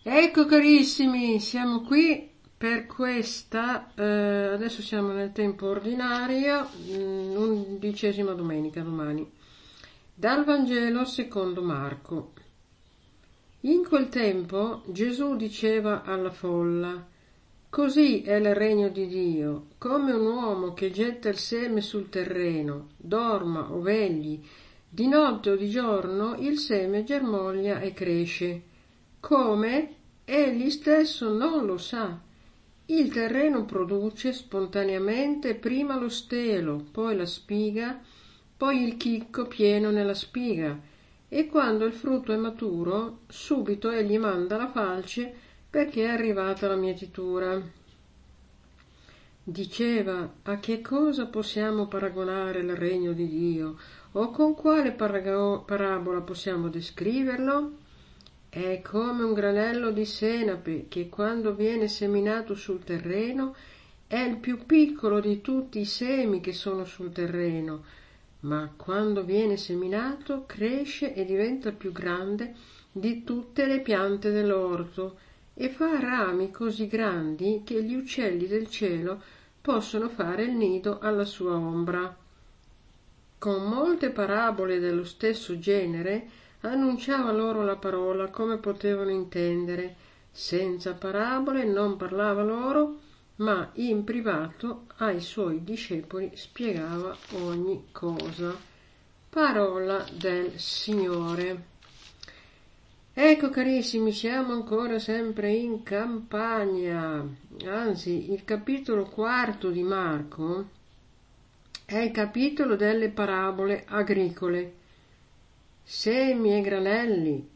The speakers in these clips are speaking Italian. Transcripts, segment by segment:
Ecco carissimi, siamo qui per questa, adesso siamo nel tempo ordinario, 11ª domenica domani, dal Vangelo secondo Marco. In quel tempo Gesù diceva alla folla: così è il regno di Dio, come un uomo che getta il seme sul terreno, dorma o vegli, di notte o di giorno il seme germoglia e cresce. Come? Egli stesso non lo sa. Il terreno produce spontaneamente prima lo stelo, poi la spiga, poi il chicco pieno nella spiga, e quando il frutto è maturo, subito egli manda la falce perché è arrivata la mietitura. Diceva: a che cosa possiamo paragonare il regno di Dio, o con quale parabola possiamo descriverlo? È come un granello di senape che quando viene seminato sul terreno è il più piccolo di tutti i semi che sono sul terreno, ma quando viene seminato cresce e diventa più grande di tutte le piante dell'orto e fa rami così grandi che gli uccelli del cielo possono fare il nido alla sua ombra. Con molte parabole dello stesso genere annunciava loro la parola come potevano intendere. Senza parabole non parlava loro, ma in privato ai suoi discepoli spiegava ogni cosa. Parola del Signore. Ecco carissimi, siamo ancora sempre in campagna, anzi il capitolo 4 di Marco è il capitolo delle parabole agricole. Semi e granelli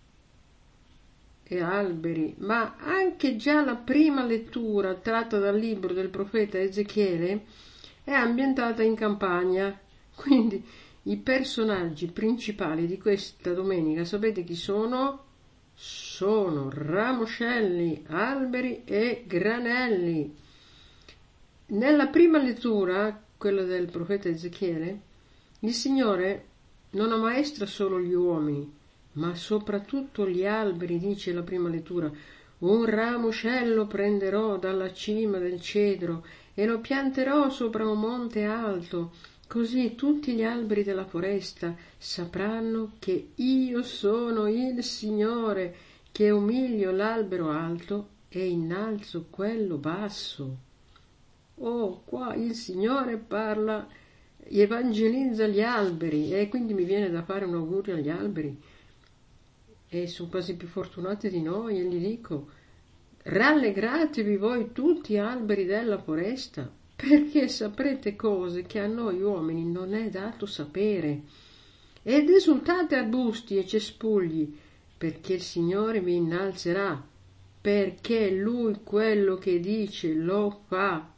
e alberi, ma anche già la prima lettura tratta dal libro del profeta Ezechiele è ambientata in campagna. Quindi i personaggi principali di questa domenica, sapete chi sono? Sono ramoscelli, alberi e granelli. Nella prima lettura, quella del profeta Ezechiele, il Signore non ammaestra solo gli uomini, ma soprattutto gli alberi, dice la prima lettura. Un ramoscello prenderò dalla cima del cedro e lo pianterò sopra un monte alto, così tutti gli alberi della foresta sapranno che io sono il Signore, che umilio l'albero alto e innalzo quello basso. Oh, qua il Signore parla, evangelizza gli alberi, e quindi mi viene da fare un augurio agli alberi, e sono quasi più fortunati di noi, e gli dico: rallegratevi voi tutti alberi della foresta, perché saprete cose che a noi uomini non è dato sapere, ed esultate arbusti e cespugli, perché il Signore vi innalzerà, perché Lui quello che dice lo fa.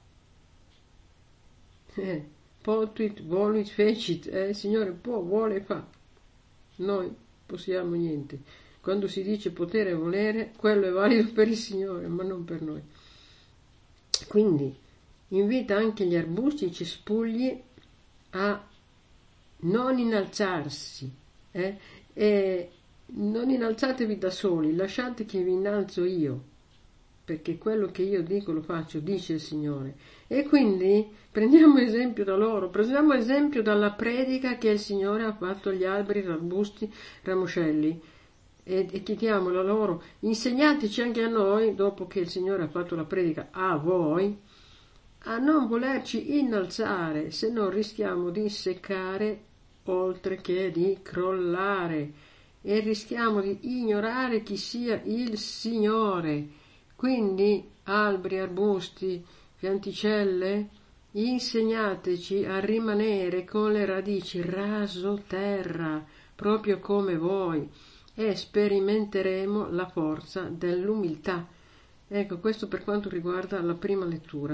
Potuit, voluit, fecit, il Signore può, vuole e fa. Noi possiamo niente. Quando si dice potere e volere, quello è valido per il Signore, ma non per noi. Quindi invita anche gli arbusti e i cespugli a non innalzarsi, e non innalzatevi da soli, lasciate che vi innalzo io, perché quello che io dico lo faccio, dice il Signore. E quindi prendiamo esempio da loro, prendiamo esempio dalla predica che il Signore ha fatto agli alberi, arbusti, ramoscelli, e chiediamolo a loro: insegnateci anche a noi, dopo che il Signore ha fatto la predica a voi, a non volerci innalzare, se no rischiamo di seccare oltre che di crollare, e rischiamo di ignorare chi sia il Signore. Quindi alberi, arbusti, pianticelle, insegnateci a rimanere con le radici raso terra, proprio come voi, e sperimenteremo la forza dell'umiltà. Ecco, questo per quanto riguarda la prima lettura.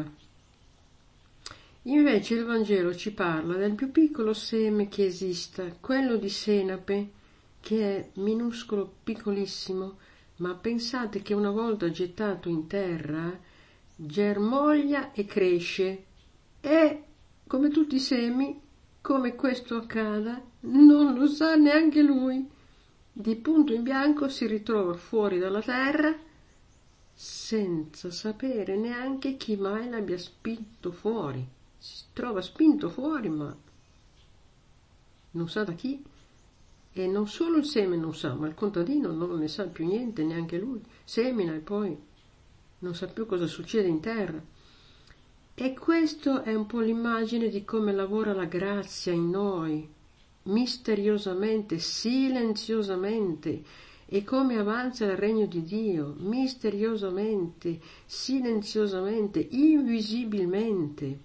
Invece il Vangelo ci parla del più piccolo seme che esista, quello di senape, che è minuscolo, piccolissimo, ma pensate che una volta gettato in terra germoglia e cresce, e come tutti i semi, come questo accada, non lo sa neanche lui. Di punto in bianco si ritrova fuori dalla terra senza sapere neanche chi mai l'abbia spinto fuori. Si trova spinto fuori, ma non sa da chi. E non solo il seme non sa, ma il contadino non ne sa più niente, neanche lui. Semina e poi non sa più cosa succede in terra. E questo è un po' l'immagine di come lavora la grazia in noi, misteriosamente, silenziosamente, e come avanza il regno di Dio, misteriosamente, silenziosamente, invisibilmente.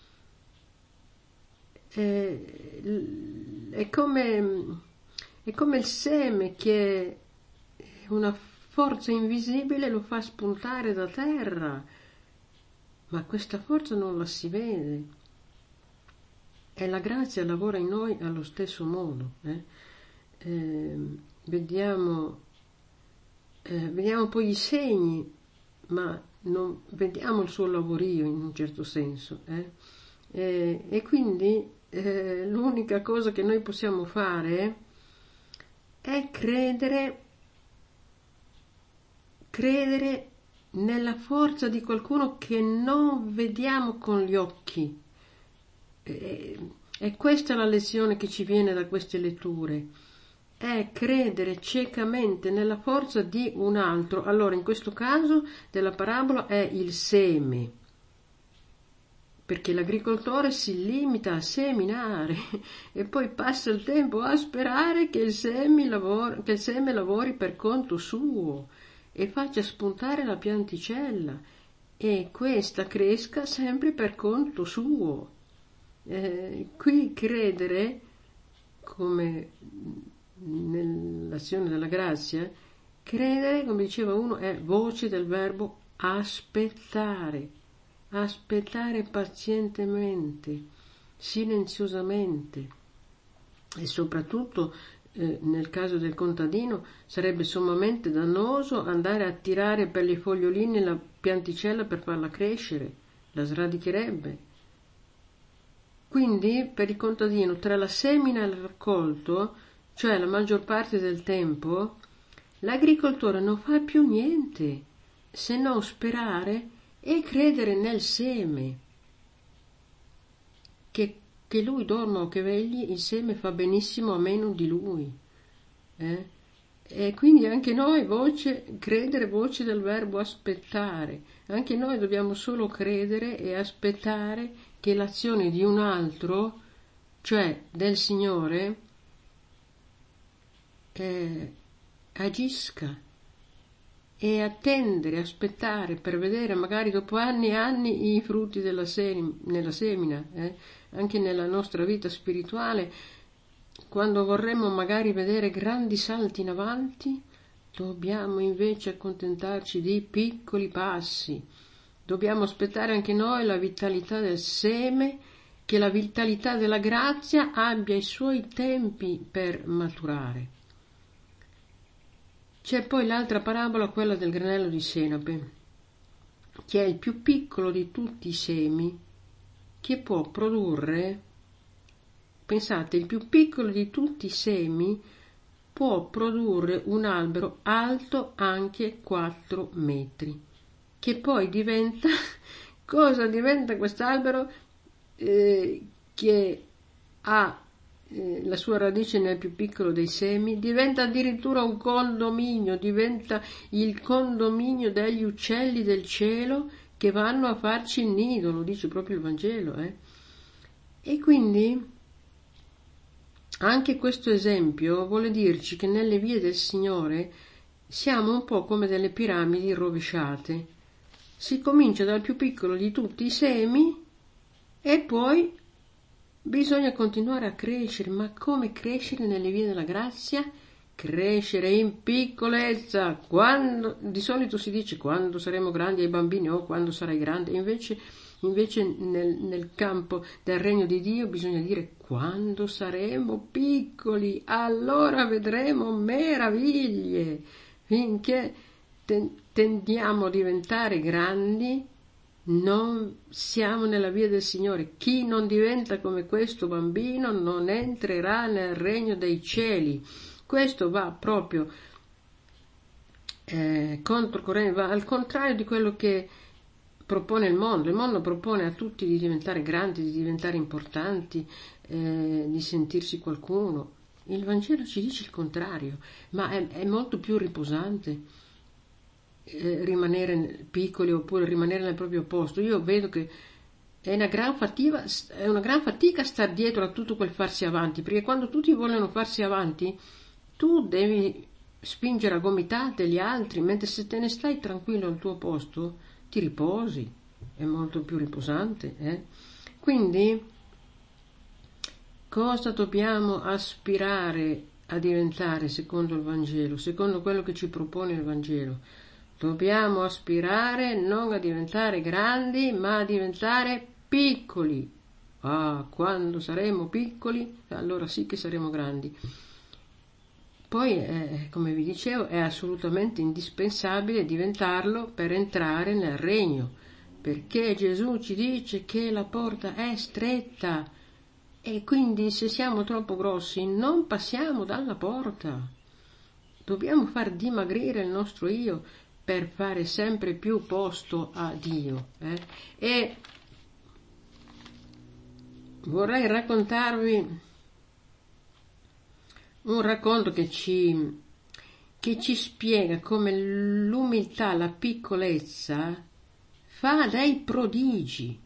È come il seme che una forza invisibile lo fa spuntare da terra, ma questa forza non la si vede. E la grazia lavora in noi allo stesso modo. Vediamo poi i segni, ma non vediamo il suo lavorio in un certo senso. E quindi l'unica cosa che noi possiamo fare è credere nella forza di qualcuno che non vediamo con gli occhi. E questa è la lezione che ci viene da queste letture. È credere ciecamente nella forza di un altro. Allora, in questo caso della parabola è il seme, perché l'agricoltore si limita a seminare e poi passa il tempo a sperare che il seme lavori per conto suo e faccia spuntare la pianticella e questa cresca sempre per conto suo. Qui credere, come nell'azione della grazia, credere, come diceva uno, è voce del verbo aspettare pazientemente, silenziosamente, e soprattutto nel caso del contadino sarebbe sommamente dannoso andare a tirare per le foglioline la pianticella per farla crescere, la sradicherebbe. Quindi per il contadino tra la semina e il raccolto, cioè la maggior parte del tempo, l'agricoltore non fa più niente se non sperare e credere nel seme. Che lui dorma o che vegli, il seme fa benissimo a meno di lui. E quindi anche noi, credere, voce del verbo aspettare, anche noi dobbiamo solo credere e aspettare che l'azione di un altro, cioè del Signore, agisca, e attendere, aspettare per vedere magari dopo anni e anni i frutti nella semina, anche nella nostra vita spirituale. Quando vorremmo magari vedere grandi salti in avanti, dobbiamo invece accontentarci di piccoli passi. Dobbiamo aspettare anche noi la vitalità del seme, che la vitalità della grazia abbia i suoi tempi per maturare. C'è poi l'altra parabola, quella del granello di senape, che è il più piccolo di tutti i semi, che può produrre, pensate, il più piccolo di tutti i semi può produrre un albero alto anche 4 metri, che poi diventa, cosa diventa quest'albero? Che ha la sua radice nel più piccolo dei semi, diventa addirittura un condominio, diventa il condominio degli uccelli del cielo che vanno a farci il nido, lo dice proprio il Vangelo. E quindi anche questo esempio vuole dirci che nelle vie del Signore siamo un po' come delle piramidi rovesciate. Si comincia dal più piccolo di tutti i semi e poi bisogna continuare a crescere. Ma come crescere nelle vie della grazia? Crescere in piccolezza. Di solito si dice quando saremo grandi ai bambini o quando sarai grande, invece nel campo del regno di Dio bisogna dire quando saremo piccoli, allora vedremo meraviglie. Finché tendiamo a diventare grandi, non siamo nella via del Signore. Chi non diventa come questo bambino non entrerà nel regno dei cieli. Questo va proprio controcorrente, va al contrario di quello che propone il mondo. Il mondo propone a tutti di diventare grandi, di diventare importanti, di sentirsi qualcuno. Il Vangelo ci dice il contrario, ma è molto più riposante rimanere piccoli oppure rimanere nel proprio posto. Io vedo che è una gran fatica star dietro a tutto quel farsi avanti, perché quando tutti vogliono farsi avanti, tu devi spingere a gomitate gli altri, mentre se te ne stai tranquillo al tuo posto, ti riposi, è molto più riposante. Quindi, cosa dobbiamo aspirare a diventare secondo il Vangelo, secondo quello che ci propone il Vangelo? Dobbiamo aspirare non a diventare grandi, ma a diventare piccoli. Quando saremo piccoli, allora sì che saremo grandi. Poi, come vi dicevo, è assolutamente indispensabile diventarlo per entrare nel regno, perché Gesù ci dice che la porta è stretta e quindi se siamo troppo grossi non passiamo dalla porta. Dobbiamo far dimagrire il nostro io per fare sempre più posto a Dio. E vorrei raccontarvi un racconto che ci spiega come l'umiltà, la piccolezza fa dei prodigi.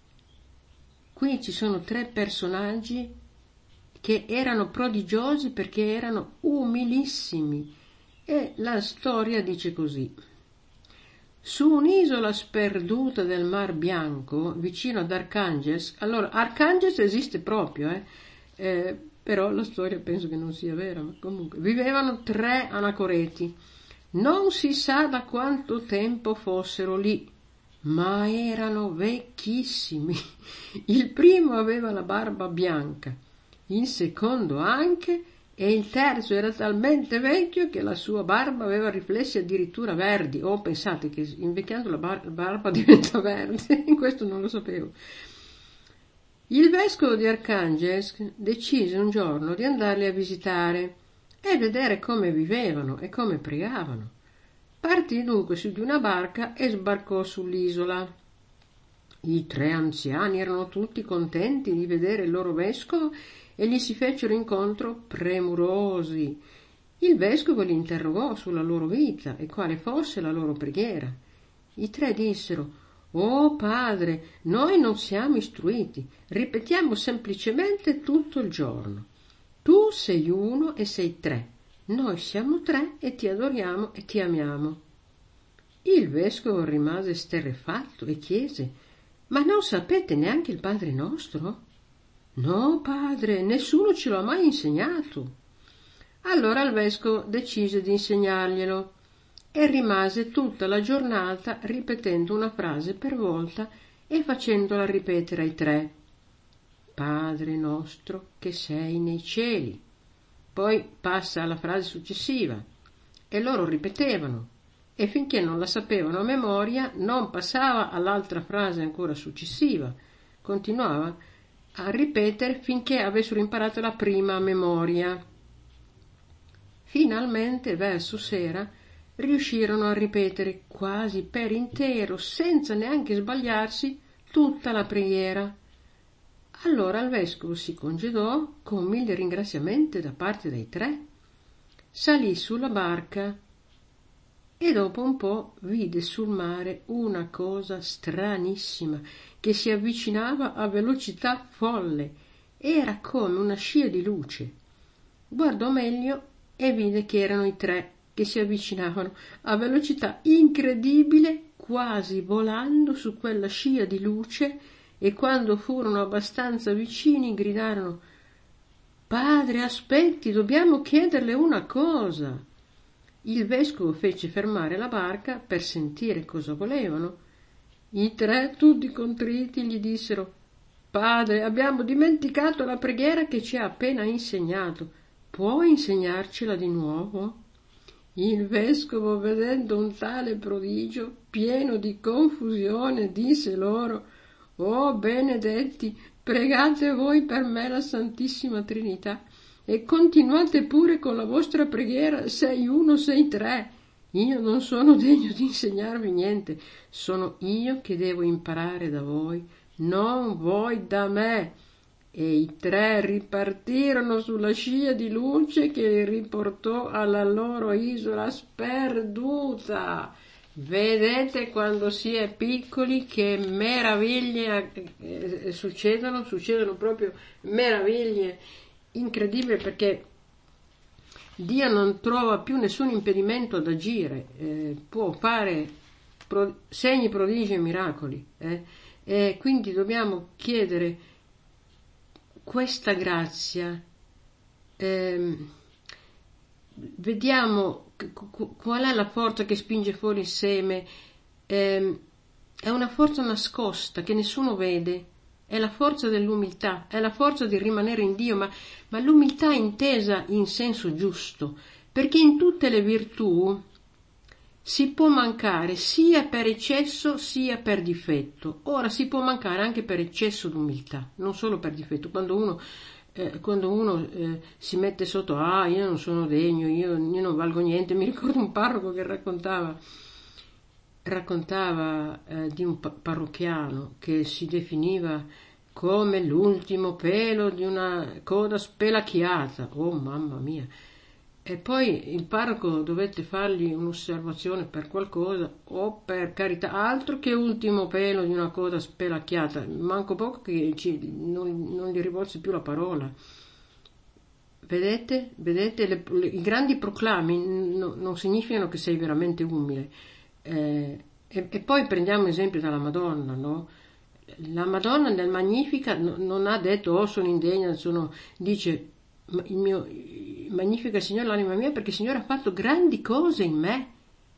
Qui ci sono 3 personaggi che erano prodigiosi perché erano umilissimi e la storia dice così. Su un'isola sperduta del Mar Bianco, vicino ad Archangelsk, allora Archangelsk esiste proprio, però la storia penso che non sia vera, ma comunque vivevano 3 anacoreti. Non si sa da quanto tempo fossero lì, ma erano vecchissimi. Il primo aveva la barba bianca, il secondo anche, e il terzo era talmente vecchio che la sua barba aveva riflessi addirittura verdi. Pensate che invecchiando la barba diventa verde? Questo non lo sapevo. Il vescovo di Archangelsk decise un giorno di andarli a visitare e vedere come vivevano e come pregavano. Partì dunque su di una barca e sbarcò sull'isola. I 3 anziani erano tutti contenti di vedere il loro vescovo e gli si fecero incontro premurosi. Il vescovo li interrogò sulla loro vita e quale fosse la loro preghiera. I 3 dissero: «Oh padre, noi non siamo istruiti, ripetiamo semplicemente tutto il giorno. Tu sei uno e sei 3, noi siamo 3 e ti adoriamo e ti amiamo». Il vescovo rimase esterrefatto e chiese: «Ma non sapete neanche il Padre nostro?» «No, padre, nessuno ce l'ha mai insegnato». Allora il vescovo decise di insegnarglielo e rimase tutta la giornata ripetendo una frase per volta e facendola ripetere ai 3. «Padre nostro che sei nei cieli». Poi passa alla frase successiva e loro ripetevano e finché non la sapevano a memoria non passava all'altra frase ancora successiva, continuava a ripetere finché avessero imparato la prima a memoria. Finalmente, verso sera, riuscirono a ripetere quasi per intero, senza neanche sbagliarsi, tutta la preghiera. Allora il vescovo si congedò con 1000 ringraziamenti da parte dei 3, salì sulla barca e dopo un po' vide sul mare una cosa stranissima che si avvicinava a velocità folle. Era come una scia di luce. Guardò meglio e vide che erano i 3 che si avvicinavano a velocità incredibile, quasi volando su quella scia di luce, e quando furono abbastanza vicini gridarono: «Padre, aspetti, dobbiamo chiederle una cosa». Il vescovo fece fermare la barca per sentire cosa volevano. I 3, tutti contriti, gli dissero: «Padre, abbiamo dimenticato la preghiera che ci ha appena insegnato. Può insegnarcela di nuovo?» Il vescovo, vedendo un tale prodigio, pieno di confusione, disse loro: «Oh benedetti, pregate voi per me la Santissima Trinità e continuate pure con la vostra preghiera 6-1, 6-3. io non sono degno di insegnarvi niente, sono io che devo imparare da voi, non voi da me. E i tre ripartirono sulla scia di luce che li riportò alla loro isola sperduta. Vedete quando si è piccoli che meraviglie succedono proprio meraviglie incredibili, perché Dio non trova più nessun impedimento ad agire, può fare segni, prodigi e miracoli, e quindi dobbiamo chiedere questa grazia. Vediamo qual è la forza che spinge fuori il seme. È una forza nascosta che nessuno vede, è la forza dell'umiltà, è la forza di rimanere in Dio, ma l'umiltà intesa in senso giusto, perché in tutte le virtù si può mancare sia per eccesso sia per difetto. Ora si può mancare anche per eccesso d'umiltà, non solo per difetto. Quando uno si mette sotto, io non sono degno, io non valgo niente. Mi ricordo un parroco che raccontava di un parrocchiano che si definiva come l'ultimo pelo di una coda spelacchiata. Oh mamma mia! E poi il parroco dovette fargli un'osservazione per qualcosa, o per carità, altro che ultimo pelo di una coda spelacchiata, manco poco che non gli rivolse più la parola. Vedete? I grandi proclami non significano che sei veramente umile. E poi prendiamo esempio dalla Madonna, no? La Madonna nel Magnifica non ha detto sono indegna, dice il mio magnifica il Signore l'anima mia, perché il Signore ha fatto grandi cose in me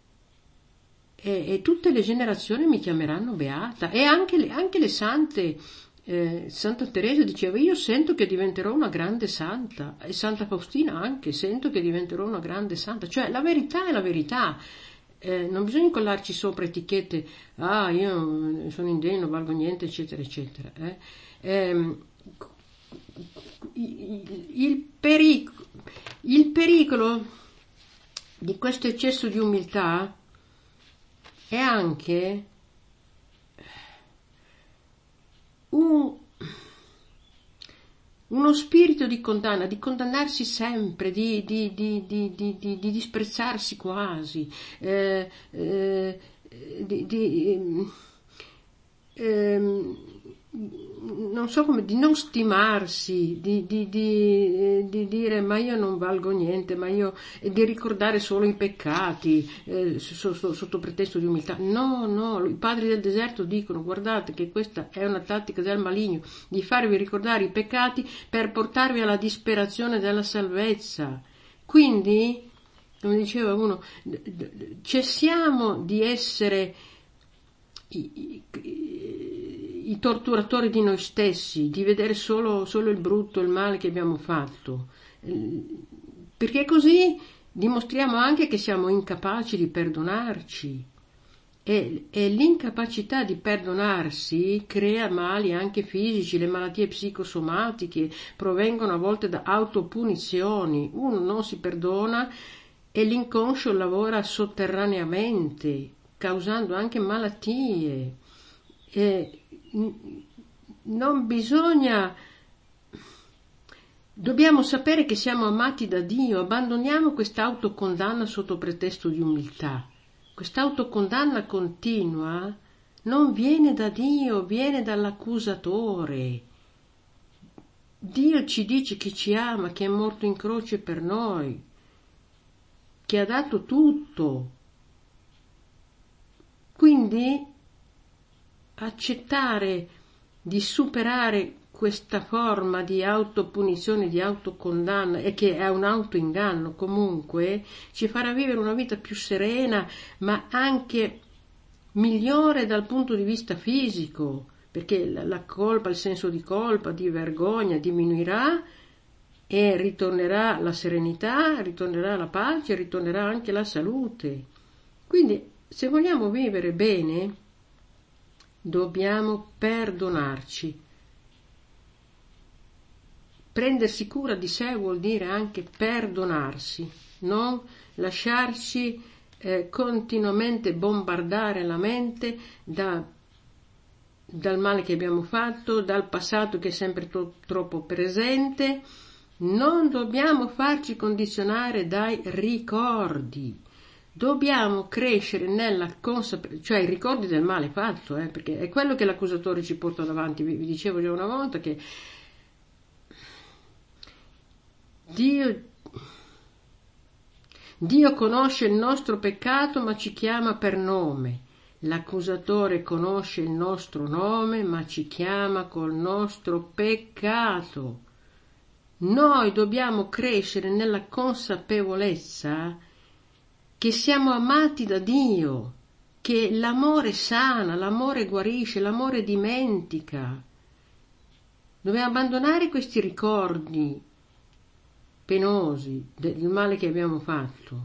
e tutte le generazioni mi chiameranno beata, e anche le sante. Santa Teresa diceva io sento che diventerò una grande santa, e Santa Faustina anche, sento che diventerò una grande santa. Cioè la verità è la verità. Non bisogna collarci sopra etichette, io sono indegno, non valgo niente, eccetera eccetera. Il pericolo di questo eccesso di umiltà è anche uno spirito di condanna, di condannarsi sempre, di disprezzarsi quasi, non so come, di non stimarsi, di dire ma io non valgo niente, e di ricordare solo i peccati sotto pretesto di umiltà. No, i padri del deserto dicono guardate che questa è una tattica del maligno, di farvi ricordare i peccati per portarvi alla disperazione della salvezza. Quindi, come diceva uno, cessiamo di essere i torturatori di noi stessi, di vedere solo il brutto, il male che abbiamo fatto, perché così dimostriamo anche che siamo incapaci di perdonarci, e l'incapacità di perdonarsi crea mali anche fisici. Le malattie psicosomatiche provengono a volte da autopunizioni. Uno non si perdona e l'inconscio lavora sotterraneamente, causando anche malattie. Non bisogna, dobbiamo sapere che siamo amati da Dio, abbandoniamo questa autocondanna sotto pretesto di umiltà. Questa autocondanna continua non viene da Dio, viene dall'accusatore. Dio ci dice che ci ama, che è morto in croce per noi, che ha dato tutto. Quindi accettare di superare questa forma di autopunizione, di autocondanna, e che è un autoinganno comunque, ci farà vivere una vita più serena, ma anche migliore dal punto di vista fisico, perché la colpa, il senso di colpa, di vergogna diminuirà e ritornerà la serenità, ritornerà la pace, ritornerà anche la salute. Quindi, se vogliamo vivere bene, dobbiamo perdonarci. Prendersi cura di sé vuol dire anche perdonarsi, non lasciarci continuamente bombardare la mente dal male che abbiamo fatto, dal passato che è sempre troppo presente. Non dobbiamo farci condizionare dai ricordi. Dobbiamo crescere nella consapevolezza, cioè i ricordi del male fatto, perché è quello che l'accusatore ci porta davanti. Vi dicevo già una volta che Dio conosce il nostro peccato ma ci chiama per nome. L'accusatore conosce il nostro nome ma ci chiama col nostro peccato. Noi dobbiamo crescere nella consapevolezza che siamo amati da Dio, che l'amore sana, l'amore guarisce, l'amore dimentica. Dobbiamo abbandonare questi ricordi penosi del male che abbiamo fatto.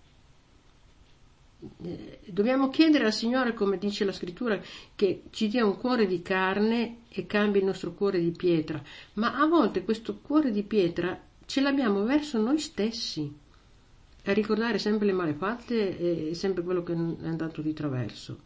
Dobbiamo chiedere al Signore, come dice la Scrittura, che ci dia un cuore di carne e cambi il nostro cuore di pietra, ma a volte questo cuore di pietra ce l'abbiamo verso noi stessi, a ricordare sempre le malefatte e sempre quello che è andato di traverso.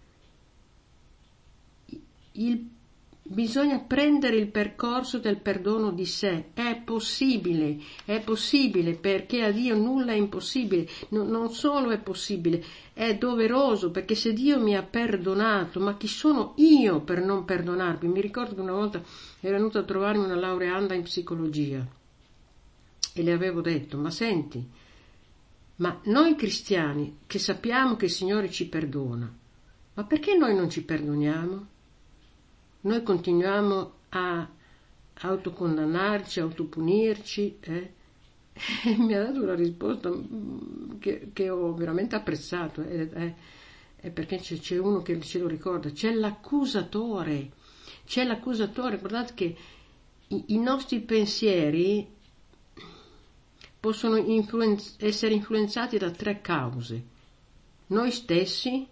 Bisogna prendere il percorso del perdono di sé. È possibile perché a Dio nulla è impossibile. Non solo è possibile, è doveroso, perché se Dio mi ha perdonato, ma chi sono io per non perdonarmi? Mi ricordo che una volta è venuta a trovarmi una laureanda in psicologia e le avevo detto: ma senti, ma noi cristiani che sappiamo che il Signore ci perdona, ma perché noi non ci perdoniamo? Noi continuiamo a autocondannarci, a autopunirci, E mi ha dato una risposta che ho veramente apprezzato, è perché c'è uno che ce lo ricorda, c'è l'accusatore, guardate che i nostri pensieri possono essere influenzati da 3 cause: noi stessi,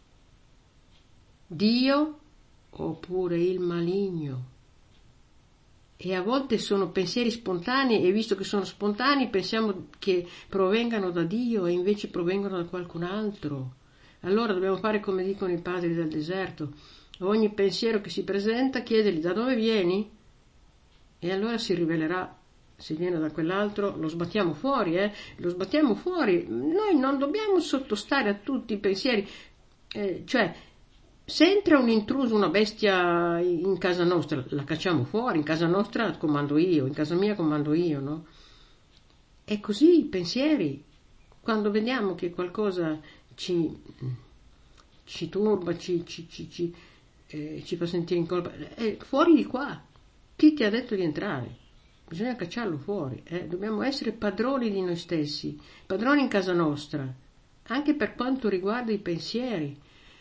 Dio oppure il maligno. E a volte sono pensieri spontanei, e visto che sono spontanei pensiamo che provengano da Dio e invece provengono da qualcun altro. Allora dobbiamo fare come dicono i padri del deserto: ogni pensiero che si presenta chiedergli da dove vieni, e allora si rivelerà. Se viene da quell'altro lo sbattiamo fuori, lo sbattiamo fuori. Noi non dobbiamo sottostare a tutti i pensieri, cioè se entra un intruso, una bestia in casa nostra, la cacciamo fuori. In casa nostra comando io, in casa mia comando io, no? È così i pensieri. Quando vediamo che qualcosa ci turba, ci fa sentire in colpa, fuori di qua. Chi ti ha detto di entrare? Bisogna cacciarlo fuori. Dobbiamo essere padroni di noi stessi, padroni in casa nostra, anche per quanto riguarda i pensieri.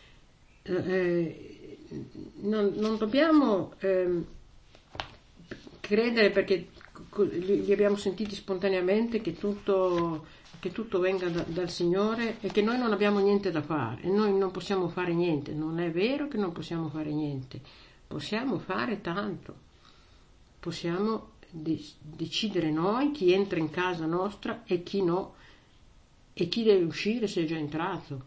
Non dobbiamo credere perché li abbiamo sentiti spontaneamente che tutto venga dal Signore e che noi non abbiamo niente da fare e noi non possiamo fare niente. Non è vero che non possiamo fare niente, possiamo fare tanto, possiamo decidere noi chi entra in casa nostra e chi no, e chi deve uscire se è già entrato.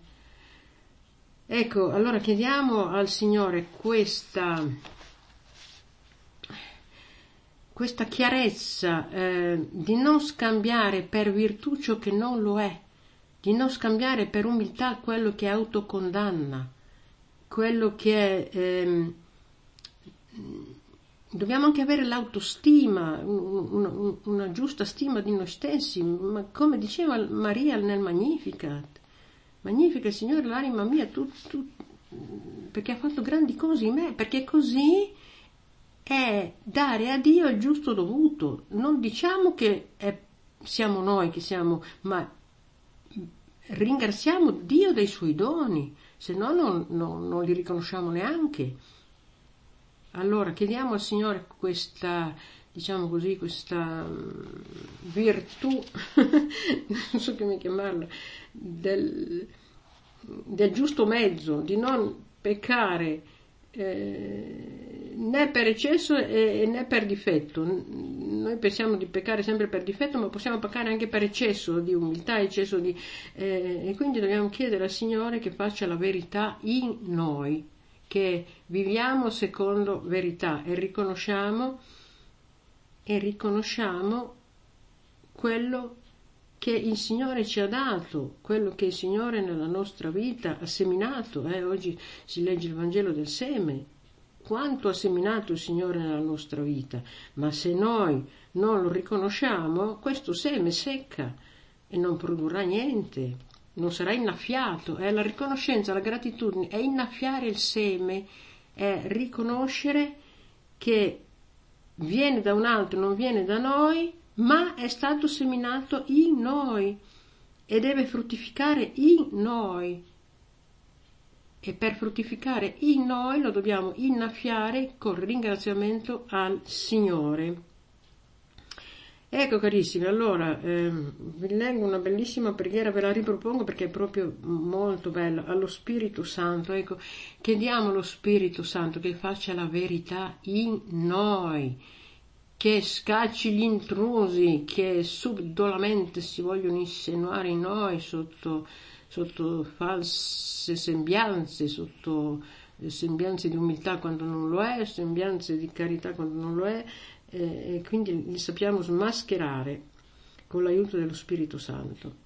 Ecco, allora chiediamo al Signore questa chiarezza di non scambiare per virtù ciò che non lo è, di non scambiare per umiltà quello che autocondanna, quello che è... Dobbiamo anche avere l'autostima, una giusta stima di noi stessi, ma come diceva Maria nel Magnificat: magnifica il Signore l'anima mia, perché ha fatto grandi cose in me, perché così è dare a Dio il giusto dovuto. Non diciamo che siamo noi che siamo, ma ringraziamo Dio dei suoi doni, se no non li riconosciamo neanche. Allora chiediamo al Signore questa, diciamo così, questa virtù, non so come chiamarla, del giusto mezzo, di non peccare né per eccesso né per difetto. noi pensiamo di peccare sempre per difetto, ma possiamo peccare anche per eccesso di umiltà, eccesso di... e quindi dobbiamo chiedere al Signore che faccia la verità in noi, che viviamo secondo verità e riconosciamo quello che il Signore ci ha dato, quello che il Signore nella nostra vita ha seminato. Oggi si legge il Vangelo del seme, quanto ha seminato il Signore nella nostra vita, ma se noi non lo riconosciamo, questo seme secca e non produrrà niente, non sarà innaffiato. La riconoscenza, la gratitudine è innaffiare il seme, è riconoscere che viene da un altro, non viene da noi, ma è stato seminato in noi e deve fruttificare in noi. E per fruttificare in noi lo dobbiamo innaffiare col ringraziamento al Signore. Ecco carissimi, allora vi leggo una bellissima preghiera, ve la ripropongo perché è proprio molto bella, allo Spirito Santo. Ecco, chiediamo allo Spirito Santo che faccia la verità in noi, che scacci gli intrusi che subdolamente si vogliono insinuare in noi sotto false sembianze, sotto sembianze di umiltà quando non lo è, sembianze di carità quando non lo è, e quindi li sappiamo smascherare con l'aiuto dello Spirito Santo.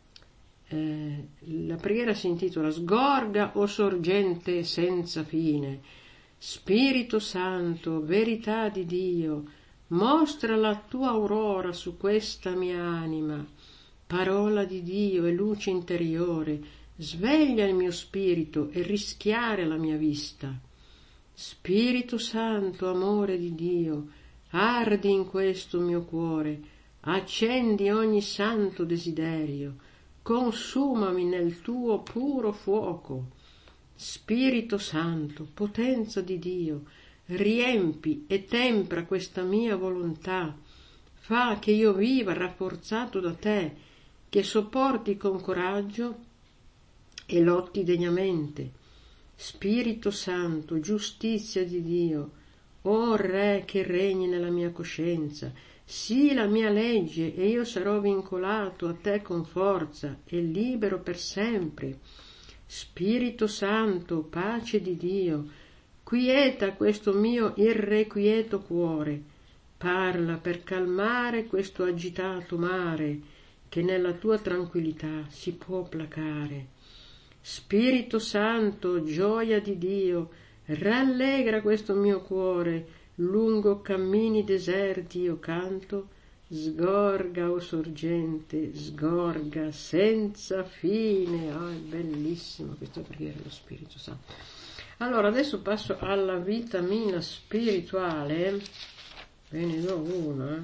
La preghiera si intitola Sgorga, o sorgente senza fine, Spirito Santo, verità di Dio, mostra la tua aurora su questa mia anima, parola di Dio e luce interiore, sveglia il mio spirito e rischiare la mia vista. Spirito Santo, amore di Dio, ardi in questo mio cuore, accendi ogni santo desiderio, consumami nel tuo puro fuoco. Spirito Santo, potenza di Dio, riempi e tempra questa mia volontà, fa che io viva rafforzato da te, che sopporti con coraggio e lotti degnamente. Spirito Santo, giustizia di Dio, o Re che regni nella mia coscienza, sii la mia legge e io sarò vincolato a te con forza e libero per sempre. Spirito Santo, pace di Dio, quieta questo mio irrequieto cuore, parla per calmare questo agitato mare che nella tua tranquillità si può placare. Spirito Santo, gioia di Dio, rallegra questo mio cuore, lungo cammini deserti io canto, sgorga o sorgente, sgorga senza fine. È bellissima questa preghiera dello Spirito Santo. Allora adesso passo alla vitamina spirituale, ve ne do una,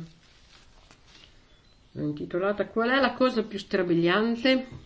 l'ho intitolata Qual è la cosa più strabiliante?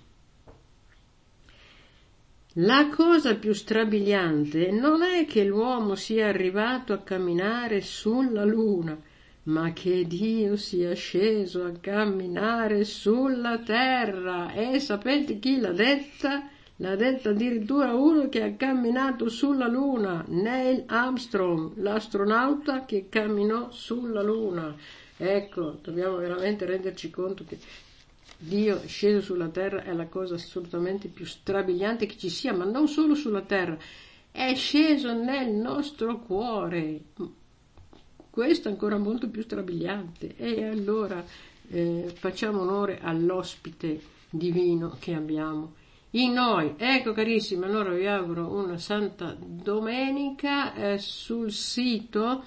La cosa più strabiliante non è che l'uomo sia arrivato a camminare sulla luna, ma che Dio sia sceso a camminare sulla terra. E sapete chi l'ha detta? L'ha detta addirittura uno che ha camminato sulla luna, Neil Armstrong, l'astronauta che camminò sulla luna. Ecco, dobbiamo veramente renderci conto che Dio sceso sulla terra è la cosa assolutamente più strabiliante che ci sia, ma non solo sulla terra, è sceso nel nostro cuore. Questo è ancora molto più strabiliante. E allora facciamo onore all'ospite divino che abbiamo in noi. Ecco carissimi, allora vi auguro una santa domenica. Sul sito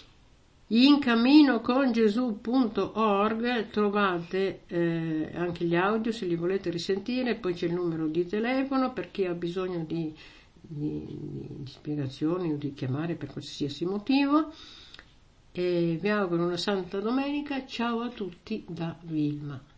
incaminocongesù.org trovate anche gli audio se li volete risentire, poi c'è il numero di telefono per chi ha bisogno di spiegazioni o di chiamare per qualsiasi motivo, e vi auguro una santa domenica. Ciao a tutti da Vilma.